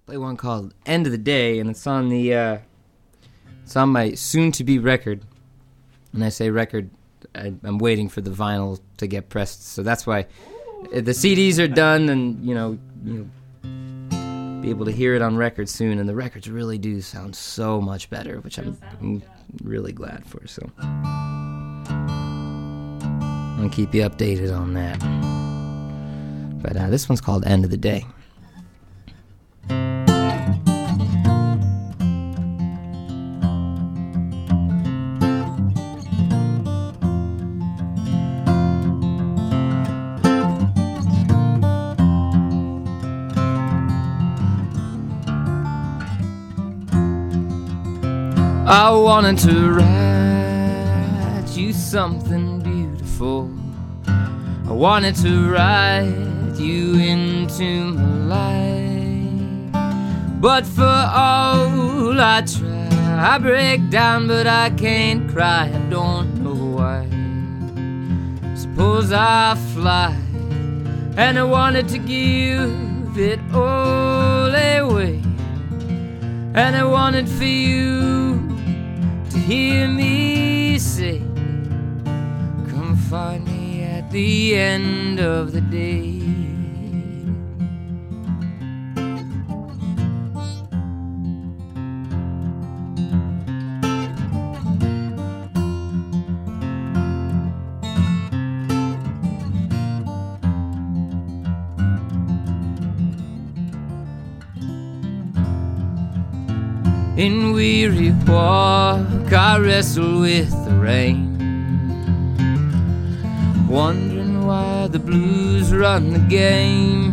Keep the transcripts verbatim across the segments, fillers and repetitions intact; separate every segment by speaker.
Speaker 1: play one called End of the Day, and it's on the uh, it's on my soon-to-be record. And I say record, I, I'm waiting for the vinyl to get pressed, so that's why the C Ds are done, and you know, you know, be able to hear it on record soon. And the records really do sound so much better, which I'm, I'm really glad for. So I'll keep you updated on that. But uh, this one's called End of the Day. I wanted to write you something beautiful. I wanted to write you into my life. But for all I try, I break down, but I can't cry. I don't know why. Suppose I fly, and I wanted to give it all away. And I wanted for you to hear me say, come find me at the end of the day. In weary walk, I wrestle with the rain, wondering why the blues run the game.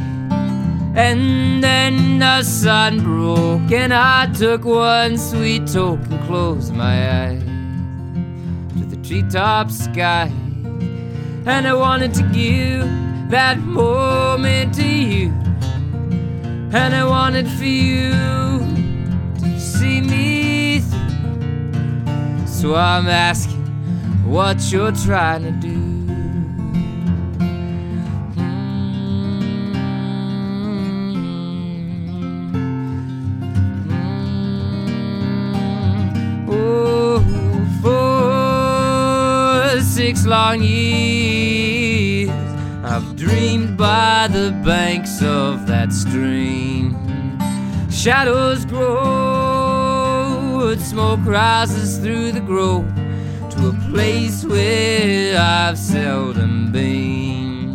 Speaker 1: And then the sun broke, and I took one sweet token, closed my eyes to the treetop sky. And I wanted to give that moment to you, and I wanted for you see me through. So I'm asking what you're trying to do. Mm-hmm. Oh, for six long years I've dreamed by the banks of that stream. Shadows grow, and smoke rises through the grove to a place where I've seldom been.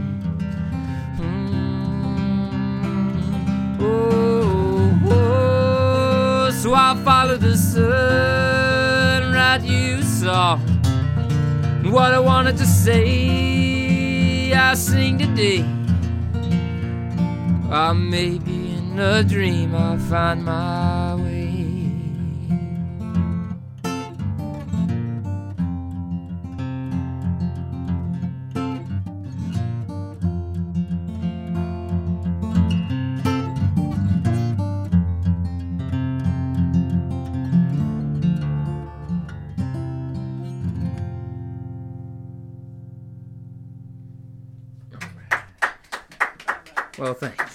Speaker 1: Mm-hmm. Oh, oh, so I'll follow the sun, write you a song. And what I wanted to say, I sing today. Or maybe in a dream I'll find my way. Well, thanks.